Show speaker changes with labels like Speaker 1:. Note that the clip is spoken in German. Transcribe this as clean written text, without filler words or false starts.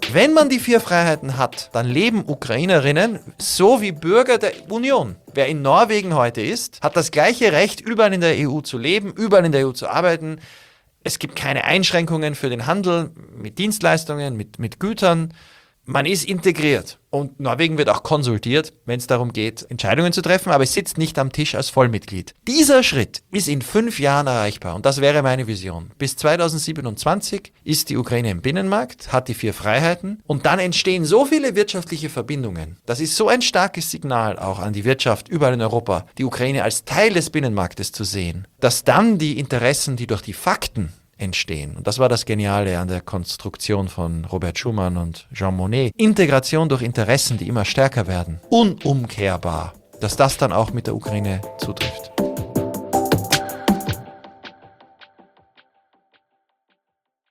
Speaker 1: Wenn man die 4 Freiheiten hat, dann leben Ukrainerinnen so wie Bürger der Union. Wer in Norwegen heute ist, hat das gleiche Recht, überall in der EU zu leben, überall in der EU zu arbeiten. Es gibt keine Einschränkungen für den Handel mit Dienstleistungen, mit Gütern. Man ist integriert und Norwegen wird auch konsultiert, wenn es darum geht, Entscheidungen zu treffen, aber es sitzt nicht am Tisch als Vollmitglied. Dieser Schritt ist in 5 Jahren erreichbar und das wäre meine Vision. Bis 2027 ist die Ukraine im Binnenmarkt, hat die 4 Freiheiten und dann entstehen so viele wirtschaftliche Verbindungen. Das ist so ein starkes Signal auch an die Wirtschaft überall in Europa, die Ukraine als Teil des Binnenmarktes zu sehen, dass dann die Interessen, die durch die Fakten entstehen. Und das war das Geniale an der Konstruktion von Robert Schuman und Jean Monnet. Integration durch Interessen, die immer stärker werden. Unumkehrbar. Dass das dann auch mit der Ukraine zutrifft.